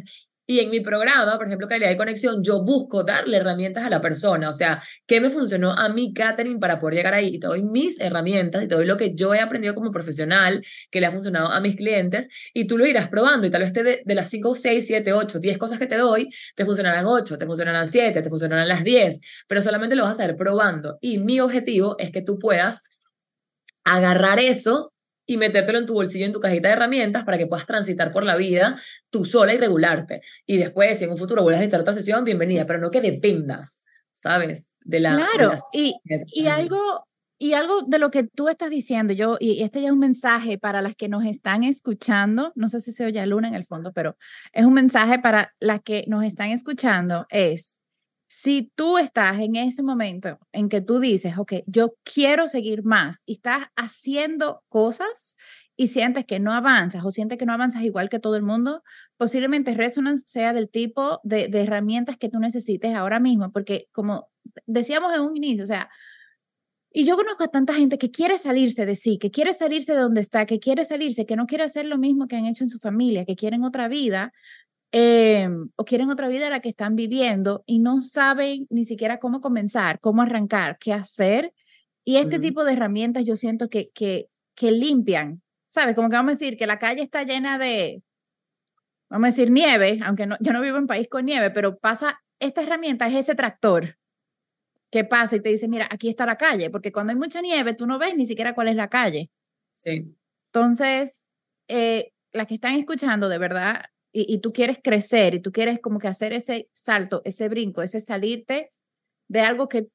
Y en mi programa, por ejemplo, Calidad y Conexión, yo busco darle herramientas a la persona, o sea, ¿qué me funcionó a mí, Katherine, para poder llegar ahí? Y te doy mis herramientas y te doy lo que yo he aprendido como profesional, que le ha funcionado a mis clientes, y tú lo irás probando, y tal vez te de, de las cinco, seis, siete, ocho, diez cosas que te doy, te funcionarán ocho, te funcionarán siete, te funcionarán las diez, pero solamente lo vas a hacer probando. Y mi objetivo es que tú puedas agarrar eso y metértelo en tu bolsillo, en tu cajita de herramientas para que puedas transitar por la vida tú sola y regularte. Y después, si en un futuro vuelves a necesitar otra sesión, bienvenida, pero no que dependas, ¿sabes? De la... De Claro, las... y, y algo, y algo de lo que tú estás diciendo, yo, y este ya es un mensaje para las que nos están escuchando, no sé si se oye Luna en el fondo, pero es un mensaje para las que nos están escuchando, es, si tú estás en ese momento en que tú dices, ok, yo quiero seguir más, y estás haciendo cosas y sientes que no avanzas o sientes que no avanzas igual que todo el mundo, posiblemente Resonance sea del tipo de, de herramientas que tú necesites ahora mismo, porque como decíamos en un inicio, o sea, y yo conozco a tanta gente que quiere salirse de sí, que quiere salirse de donde está, que quiere salirse, que no quiere hacer lo mismo que han hecho en su familia, que quieren otra vida, eh, o quieren otra vida la que están viviendo y no saben ni siquiera cómo comenzar, cómo arrancar, qué hacer. Y este Uh-huh. tipo de herramientas yo siento que, que, que limpian, ¿sabes? Como que vamos a decir que la calle está llena de, vamos a decir, nieve, aunque no, yo no vivo en país con nieve, pero pasa, esta herramienta es ese tractor que pasa y te dice, mira, aquí está la calle, porque cuando hay mucha nieve tú no ves ni siquiera cuál es la calle. Sí. Entonces, eh, las que están escuchando de verdad, y, y tú quieres crecer, y tú quieres como que hacer ese salto, ese brinco, ese salirte de algo que,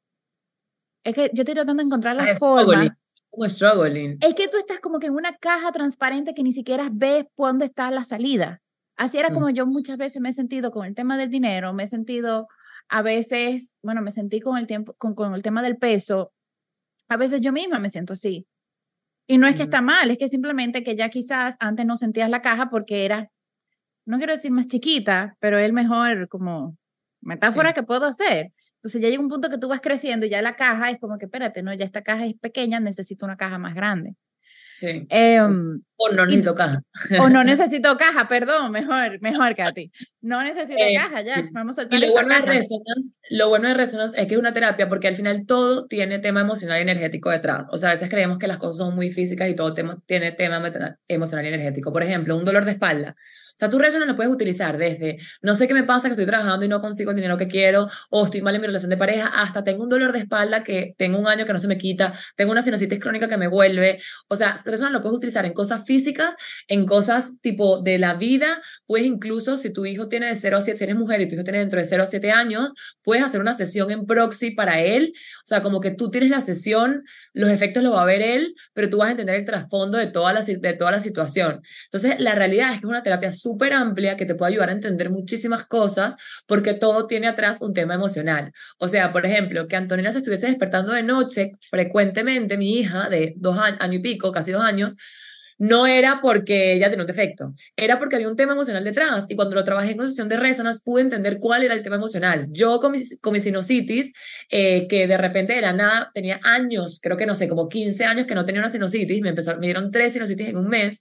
es que yo estoy tratando de encontrar la Ah, es struggling, forma, como struggling. es que tú estás como que en una caja transparente que ni siquiera ves por dónde está la salida. Así era Mm. como yo muchas veces me he sentido con el tema del dinero, me he sentido a veces, bueno, me sentí con el tiempo, con, con el tema del peso, a veces yo misma me siento así. Y no es que Mm. está mal, es que simplemente que ya quizás antes no sentías la caja porque era, no quiero decir más chiquita, pero es el mejor como metáfora Sí. que puedo hacer. Entonces ya llega un punto que tú vas creciendo y ya la caja es como que, espérate, no, ya esta caja es pequeña, necesito una caja más grande. Sí. Eh, O no y, necesito caja. o no necesito caja, perdón, mejor, mejor, Katy. No necesito Eh, caja, ya, sí. vamos a Y soltar lo esta bueno de caja. Resonance, lo bueno de Resonance es que es una terapia porque al final todo tiene tema emocional y energético detrás. O sea, a veces creemos que las cosas son muy físicas y todo tema, tiene tema meta- emocional y energético. Por ejemplo, un dolor de espalda. O sea, tú Resonance lo puedes utilizar desde no sé qué me pasa, que estoy trabajando y no consigo el dinero que quiero, o estoy mal en mi relación de pareja, hasta tengo un dolor de espalda que tengo un año que no se me quita, tengo una sinusitis crónica que me vuelve. O sea, Resonance lo puedes utilizar en cosas físicas, en cosas tipo de la vida. Puedes incluso, si tu hijo tiene de cero a siete, si eres mujer y tu hijo tiene dentro de cero a siete años, puedes hacer una sesión en proxy para él. O sea, como que tú tienes la sesión, los efectos los va a ver él, pero tú vas a entender el trasfondo de toda la, de toda la situación. Entonces, la realidad es que es una terapia súper amplia que te puede ayudar a entender muchísimas cosas porque todo tiene atrás un tema emocional. O sea, por ejemplo, que Antonella se estuviese despertando de noche frecuentemente, mi hija de dos años, año y pico, casi dos años, no era porque ella tenía un defecto, era porque había un tema emocional detrás. Y cuando lo trabajé en una sesión de Resonance, pude entender cuál era el tema emocional. Yo con mi, con mi sinusitis, eh, que de repente de la nada tenía años, creo que no sé, como quince años que no tenía una sinusitis, me, empezó, me dieron tres sinusitis en un mes.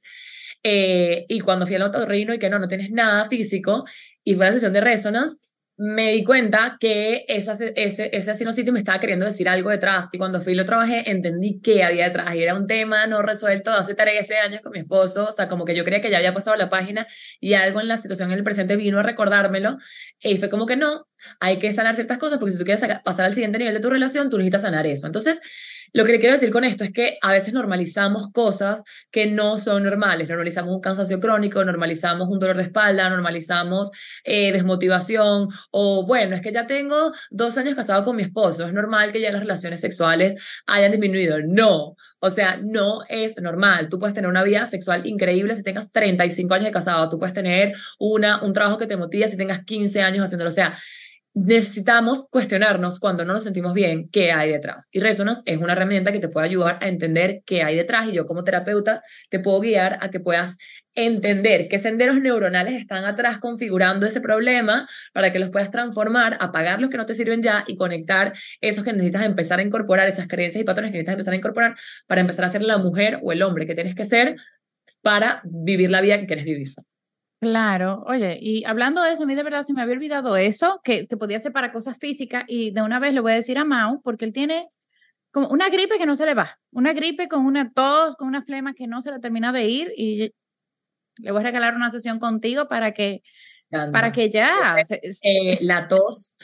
Eh, y cuando fui al otorrino y que no, no tienes nada físico, y fue a la sesión de Resonance, me di cuenta que esa, ese, ese sinusitis me estaba queriendo decir algo detrás. Y cuando fui y lo trabajé, entendí qué había detrás. Y era un tema no resuelto de hace trece años con mi esposo. O sea, como que yo creía que ya había pasado la página y algo en la situación en el presente vino a recordármelo. Y fue como que no, hay que sanar ciertas cosas porque si tú quieres pasar al siguiente nivel de tu relación, tú necesitas sanar eso. Entonces, lo que le quiero decir con esto es que a veces normalizamos cosas que no son normales. Normalizamos un cansancio crónico, normalizamos un dolor de espalda, normalizamos eh, desmotivación, o bueno, es que ya tengo dos años casado con mi esposo, es normal que ya las relaciones sexuales hayan disminuido. No, o sea, no es normal. Tú puedes tener una vida sexual increíble si tengas treinta y cinco años de casado, tú puedes tener una, un trabajo que te motiva si tengas quince años haciéndolo. O sea, necesitamos cuestionarnos cuando no nos sentimos bien qué hay detrás. Y Resonance es una herramienta que te puede ayudar a entender qué hay detrás, y yo como terapeuta te puedo guiar a que puedas entender qué senderos neuronales están atrás configurando ese problema para que los puedas transformar, apagar los que no te sirven ya y conectar esos que necesitas empezar a incorporar, esas creencias y patrones que necesitas empezar a incorporar para empezar a ser la mujer o el hombre que tienes que ser para vivir la vida que quieres vivir. Claro, oye, y hablando de eso, a mí de verdad se me había olvidado eso, que, que podía ser para cosas físicas, y de una vez le voy a decir a Mau, porque él tiene como una gripe que no se le va, una gripe con una tos, con una flema que no se le termina de ir, y le voy a regalar una sesión contigo para que, Me para encanta. que ya, Entonces, se- es- eh, la tos,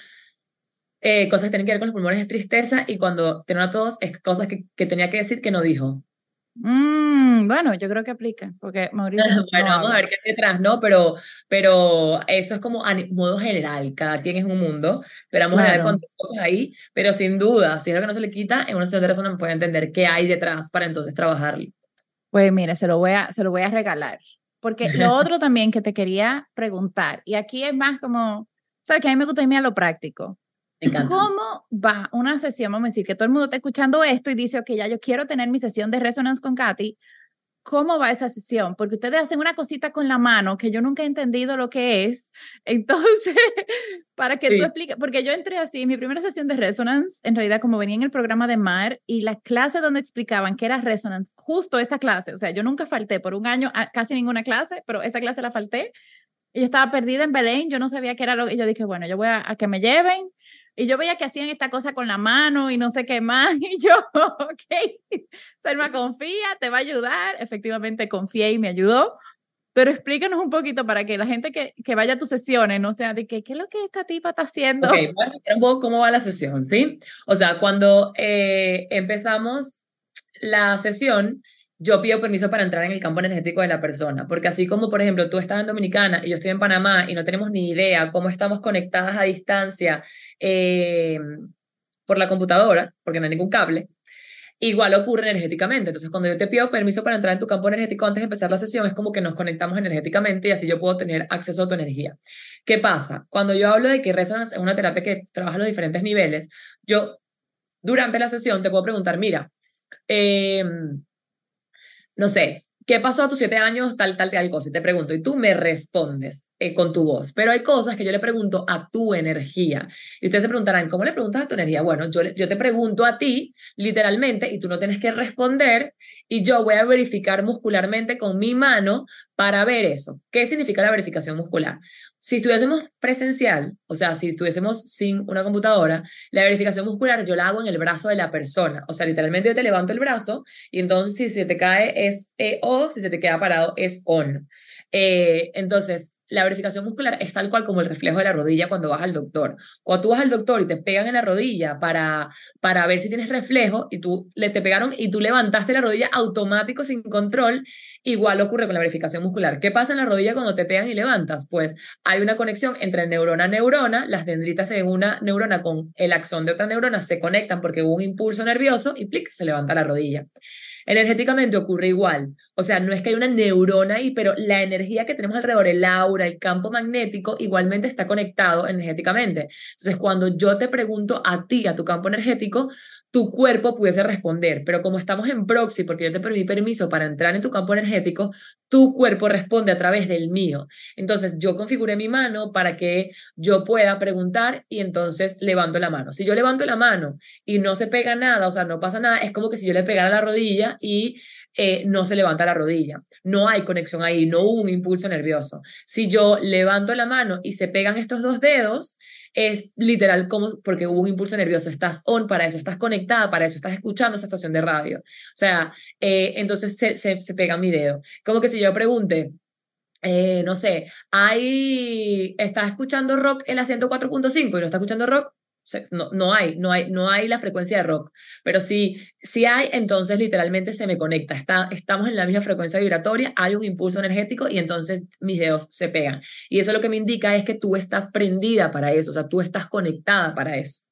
eh, cosas que tienen que ver con los pulmones es tristeza y cuando tiene una tos es cosas que, que tenía que decir que no dijo. mm, bueno, yo creo que aplica, porque Mauricio Bueno, no vamos a habla. ver qué hay detrás, ¿no? Pero, pero eso es como a ni- modo general, cada quien es un mundo, pero vamos a ver Claro, cuántas cosas ahí, pero sin duda, si es lo que no se le quita, en una sesión de resonancia puede entender qué hay detrás para entonces trabajarlo. pues mire, se lo voy a, se lo voy a regalar. Porque lo otro también que te quería preguntar, y aquí es más como, ¿sabes? Que a mí me gusta irme a lo práctico. Me encanta. ¿Cómo va una sesión? Vamos a decir que todo el mundo está escuchando esto y dice, ok, ya yo quiero tener mi sesión de Resonance con Katy. ¿Cómo va esa sesión? Porque ustedes hacen una cosita con la mano que yo nunca he entendido lo que es. Entonces, para que tú Sí. expliques, porque yo entré así, mi primera sesión de Resonance, en realidad como venía en el programa de Mar y la clase donde explicaban que era Resonance, justo esa clase, o sea, yo nunca falté por un año a casi ninguna clase, pero esa clase la falté. Y yo estaba perdida en Belén, yo no sabía qué era lo que, y yo dije, bueno, yo voy a, a que me lleven. Y yo veía que hacían esta cosa con la mano y no sé qué más. Y yo, ok, Selma confía, te va a ayudar. Efectivamente confié y me ayudó. Pero explícanos un poquito para que la gente que, que vaya a tus sesiones no sea de que, ¿qué es lo que esta tipa está haciendo? Ok, voy a explicar un poco cómo va la sesión, ¿sí? O sea, cuando eh, empezamos la sesión, yo pido permiso para entrar en el campo energético de la persona, porque así como, por ejemplo, tú estás en Dominicana y yo estoy en Panamá y no tenemos ni idea cómo estamos conectadas a distancia eh, por la computadora, porque no hay ningún cable, igual ocurre energéticamente. Entonces, cuando yo te pido permiso para entrar en tu campo energético antes de empezar la sesión, es como que nos conectamos energéticamente y así yo puedo tener acceso a tu energía. ¿Qué pasa? Cuando yo hablo de que Resonance es una terapia que trabaja los diferentes niveles, yo durante la sesión te puedo preguntar, mira, eh, no sé, ¿qué pasó a tus siete años? Tal, tal, tal cosa. Y te pregunto, y tú me respondes eh, con tu voz. Pero hay cosas que yo le pregunto a tu energía. Y ustedes se preguntarán, ¿cómo le preguntas a tu energía? Bueno, yo, le- yo te pregunto a ti, literalmente, y tú no tienes que responder, y yo voy a verificar muscularmente con mi mano para ver eso. ¿Qué significa la verificación muscular? Si estuviésemos presencial, o sea, si estuviésemos sin una computadora, la verificación muscular yo la hago en el brazo de la persona. O sea, literalmente yo te levanto el brazo y entonces si se te cae es eh, O, si se te queda parado es ON. Eh, entonces, la verificación muscular es tal cual como el reflejo de la rodilla cuando vas al doctor. Cuando tú vas al doctor y te pegan en la rodilla para, para ver si tienes reflejo y tú le te pegaron y tú levantaste la rodilla automático sin control, igual ocurre con la verificación muscular. ¿Qué pasa en la rodilla cuando te pegan y levantas? Pues hay una conexión entre neurona a neurona, las dendritas de una neurona con el axón de otra neurona se conectan porque hubo un impulso nervioso y plic, se levanta la rodilla. Energéticamente ocurre igual. O sea, no es que hay una neurona ahí, pero la energía que tenemos alrededor, el aura, el campo magnético, igualmente está conectado energéticamente. Entonces, cuando yo te pregunto a ti, a tu campo energético, tu cuerpo pudiese responder, pero como estamos en proxy, porque yo te pedí permiso para entrar en tu campo energético, tu cuerpo responde a través del mío. Entonces, yo configuré mi mano para que yo pueda preguntar y entonces levanto la mano. Si yo levanto la mano y no se pega nada, o sea, no pasa nada, es como que si yo le pegara la rodilla y eh, no se levanta la rodilla. No hay conexión ahí, no hubo un impulso nervioso. Si yo levanto la mano y se pegan estos dos dedos, es literal como porque hubo un impulso nervioso. Estás on para eso, estás conectada para eso, estás escuchando esa estación de radio. O sea, eh, entonces se, se, se pega mi dedo. Como que si yo pregunte, eh, no sé, hay, ¿está escuchando rock en la ciento cuatro punto cinco y no está escuchando rock? Se- No, no hay, no hay, no hay la frecuencia de rock, pero si, si hay, entonces literalmente se me conecta, está, estamos en la misma frecuencia vibratoria, hay un impulso energético y entonces mis dedos se pegan. Y eso lo que me indica es que tú estás prendida para eso, o sea, tú estás conectada para eso.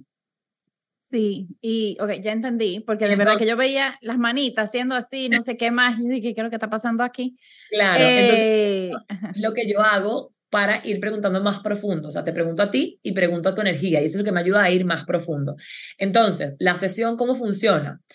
Sí, y ok, ya entendí, porque Y de verdad que entonces, yo veía las manitas haciendo así, no sé qué más, y dije, ¿qué es lo que está pasando aquí? claro, entonces Eh, es lo que yo hago para ir preguntando más profundo. O sea, te pregunto a ti y pregunto a tu energía y eso es lo que me ayuda a ir más profundo. Entonces, la sesión, ¿cómo funciona?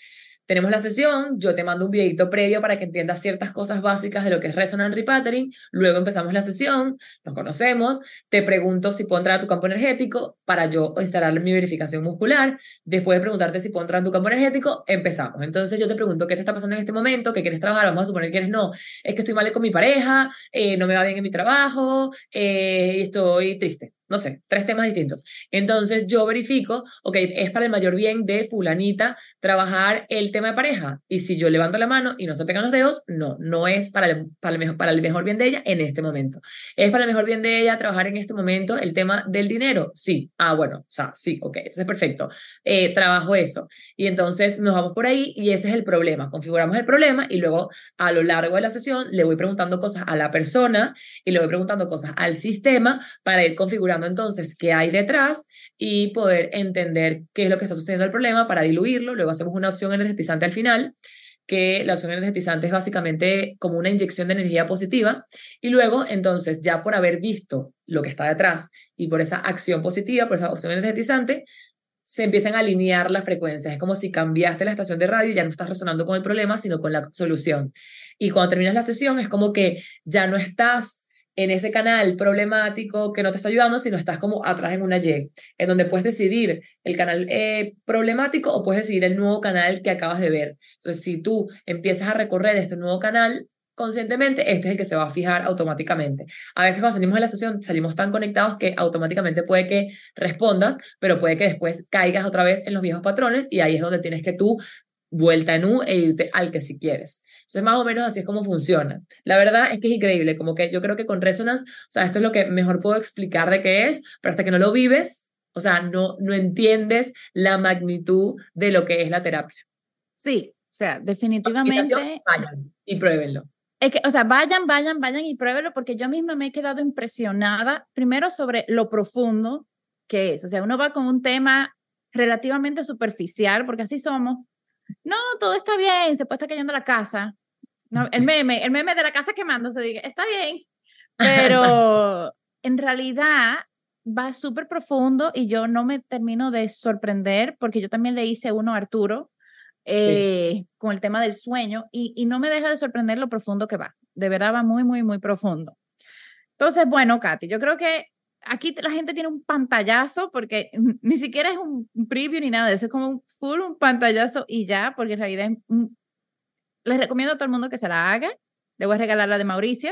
tenemos la sesión, yo te mando un videito previo para que entiendas ciertas cosas básicas de lo que es Resonance Repattering, luego empezamos la sesión, nos conocemos, te pregunto si puedo entrar a tu campo energético para yo instalar mi verificación muscular, después de preguntarte si puedo entrar en tu campo energético, empezamos. Entonces yo te pregunto qué te está pasando en este momento, qué quieres trabajar, vamos a suponer que eres no, es que estoy mal con mi pareja, eh, no me va bien en mi trabajo, eh, y estoy triste. No sé, tres temas distintos. Entonces yo verifico, ok, es para el mayor bien de fulanita trabajar el tema de pareja. Y si yo levanto la mano y no se pegan los dedos, no, no es para el, para el, mejor, para el mejor bien de ella en este momento. ¿Es para el mejor bien de ella trabajar en este momento el tema del dinero? Sí. Ah, bueno, o sea, sí, ok, entonces perfecto. Eh, trabajo eso. Y entonces nos vamos por ahí y ese es el problema. Configuramos el problema y luego a lo largo de la sesión le voy preguntando cosas a la persona y le voy preguntando cosas al sistema para ir configurando entonces qué hay detrás y poder entender qué es lo que está sucediendo el problema para diluirlo. Luego hacemos una opción energetizante al final, que la opción energetizante es básicamente como una inyección de energía positiva. Y luego, entonces, ya por haber visto lo que está detrás y por esa acción positiva, por esa opción energetizante, se empiezan a alinear las frecuencias. Es como si cambiaste la estación de radio y ya no estás resonando con el problema, sino con la solución. Y cuando terminas la sesión, es como que ya no estás en ese canal problemático que no te está ayudando, sino estás como atrás en una Y, en donde puedes decidir el canal eh, problemático o puedes decidir el nuevo canal que acabas de ver. Entonces, si tú empiezas a recorrer este nuevo canal, conscientemente, este es el que se va a fijar automáticamente. A veces cuando salimos de la sesión salimos tan conectados que automáticamente puede que respondas, pero puede que después caigas otra vez en los viejos patrones y ahí es donde tienes que tú vuelta en U e irte al que si quieres. Entonces, más o menos así es como funciona. La verdad es que es increíble, como que yo creo que con Resonance, o sea, esto es lo que mejor puedo explicar de qué es, pero hasta que no lo vives, o sea, no, no entiendes la magnitud de lo que es la terapia. Sí, o sea, definitivamente. Vayan y pruébenlo. Es que, o sea, vayan, vayan, vayan y pruébenlo porque yo misma me he quedado impresionada, primero sobre lo profundo que es. O sea, uno va con un tema relativamente superficial, porque así somos. No, todo está bien, se puede estar cayendo la casa. No, el meme, el meme de la casa quemándose, diga, está bien, pero en realidad va súper profundo y yo no me termino de sorprender porque yo también le hice uno a Arturo eh, sí. con el tema del sueño y, y no me deja de sorprender lo profundo que va. De verdad va muy, muy, muy profundo. Entonces, bueno, Katy, yo creo que aquí la gente tiene un pantallazo porque ni siquiera es un preview ni nada de eso, es como un full un pantallazo y ya, porque en realidad es un, les recomiendo a todo el mundo que se la haga. Le voy a regalar la de Mauricio.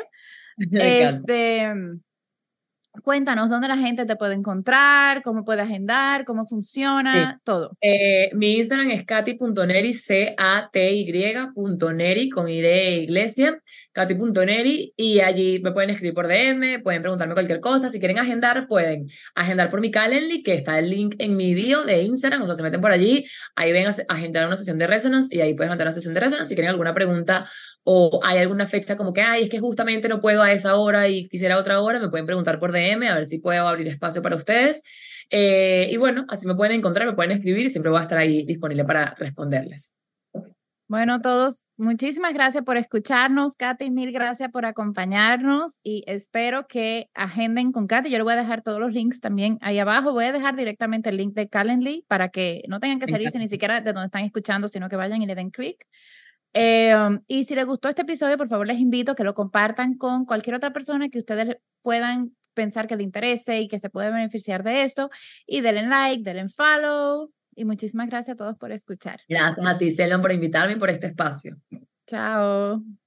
Este, cuéntanos dónde la gente te puede encontrar, cómo puede agendar, cómo funciona, sí. todo. Eh, mi Instagram es katy punto neri, C A T Y punto neri, con I de iglesia, katy punto neri, y allí me pueden escribir por D M, pueden preguntarme cualquier cosa. Si quieren agendar, pueden agendar por mi Calendly, que está el link en mi bio de Instagram, o sea, se meten por allí, ahí ven a agendar una sesión de Resonance y ahí pueden agendar una sesión de Resonance. Si quieren alguna pregunta o hay alguna fecha como que, ay, es que justamente no puedo a esa hora y quisiera otra hora, me pueden preguntar por D M a ver si puedo abrir espacio para ustedes. Eh, y bueno, así me pueden encontrar, me pueden escribir y siempre voy a estar ahí disponible para responderles. Bueno, todos, muchísimas gracias por escucharnos. Katy, mil gracias por acompañarnos y espero que agenden con Katy. Yo le voy a dejar todos los links también ahí abajo. Voy a dejar directamente el link de Calendly para que no tengan que salirse ni siquiera de donde están escuchando, sino que vayan y le den clic. Eh, um, y si les gustó este episodio, por favor les invito a que lo compartan con cualquier otra persona que ustedes puedan pensar que le interese y que se puede beneficiar de esto, y denle like, denle follow, y muchísimas gracias a todos por escuchar. Gracias a ti, Celon, por invitarme y por este espacio. Chao.